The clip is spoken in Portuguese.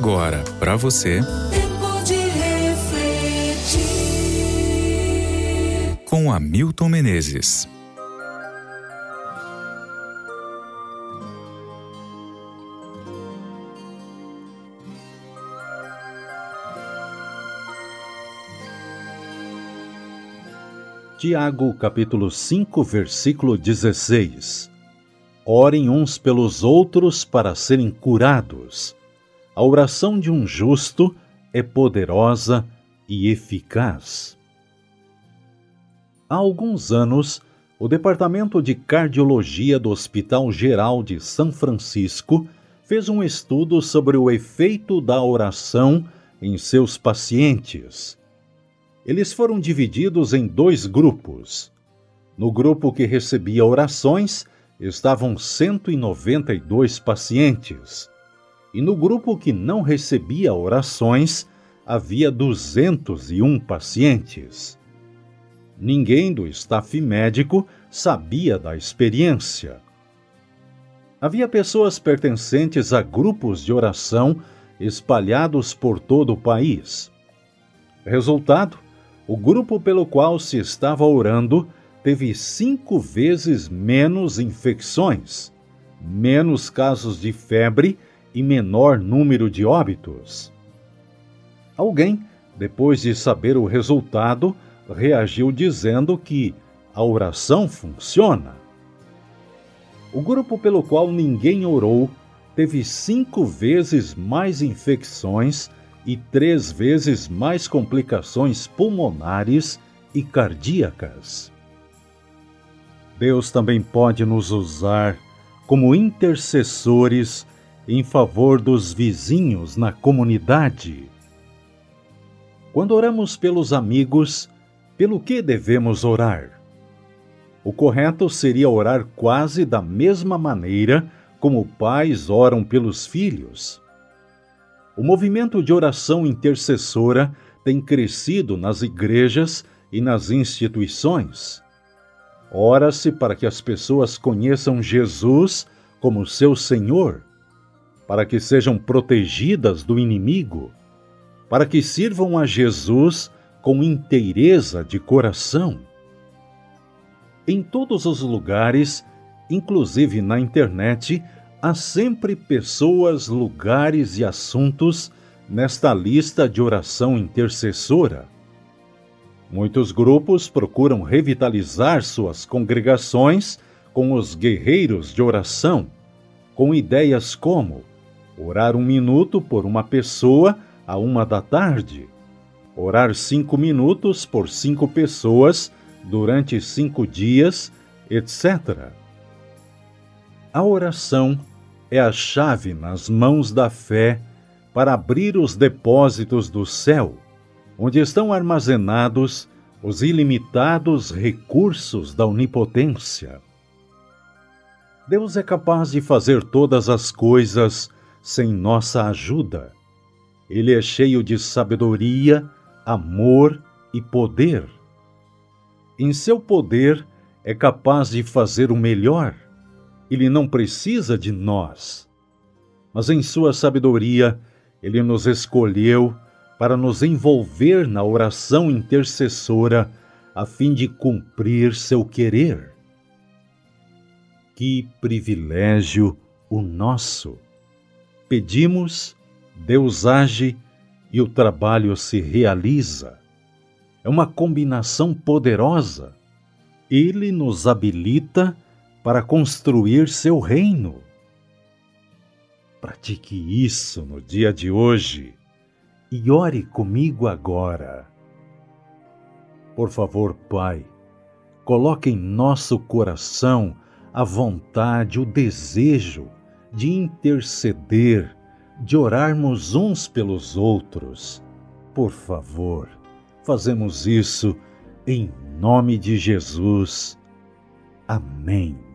agora, para você, Tempo de refletir. com Hamilton Menezes. Tiago, capítulo 5, versículo 16. Orem uns pelos outros para serem curados. A oração de um justo é poderosa e eficaz. Há alguns anos, o Departamento de Cardiologia do Hospital Geral de São Francisco fez um estudo sobre o efeito da oração em seus pacientes. Eles foram divididos em 2 grupos. No grupo que recebia orações, estavam 192 pacientes. E no grupo que não recebia orações, havia 201 pacientes. Ninguém do staff médico sabia da experiência. Havia pessoas pertencentes a grupos de oração espalhados por todo o país. Resultado: o grupo pelo qual se estava orando teve 5 vezes menos infecções, menos casos de febre e menor número de óbitos. Alguém, depois de saber o resultado, reagiu dizendo que a oração funciona. O grupo pelo qual ninguém orou teve 5 vezes mais infecções e 3 vezes mais complicações pulmonares e cardíacas. Deus também pode nos usar como intercessores em favor dos vizinhos na comunidade. Quando oramos pelos amigos, pelo que devemos orar? O correto seria orar quase da mesma maneira como pais oram pelos filhos. O movimento de oração intercessora tem crescido nas igrejas e nas instituições. Ora-se para que as pessoas conheçam Jesus como seu Senhor, para que sejam protegidas do inimigo, para que sirvam a Jesus com inteireza de coração. Em todos os lugares, inclusive na internet, há sempre pessoas, lugares e assuntos nesta lista de oração intercessora. Muitos grupos procuram revitalizar suas congregações com os guerreiros de oração, com ideias como orar 1 minuto por uma pessoa à 1 da tarde, orar 5 minutos por 5 pessoas durante 5 dias, etc. A oração é a chave nas mãos da fé para abrir os depósitos do céu, onde estão armazenados os ilimitados recursos da onipotência. Deus é capaz de fazer todas as coisas sem nossa ajuda. Ele é cheio de sabedoria, amor e poder. Em seu poder, é capaz de fazer o melhor. Ele não precisa de nós. Mas em sua sabedoria, Ele nos escolheu para nos envolver na oração intercessora a fim de cumprir seu querer. Que privilégio o nosso! Pedimos, Deus age e o trabalho se realiza. É uma combinação poderosa. Ele nos habilita para construir seu reino. Pratique isso no dia de hoje e ore comigo agora. Por favor, Pai, coloque em nosso coração a vontade, o desejo de interceder, de orarmos uns pelos outros. Por favor, fazemos isso em nome de Jesus. Amém.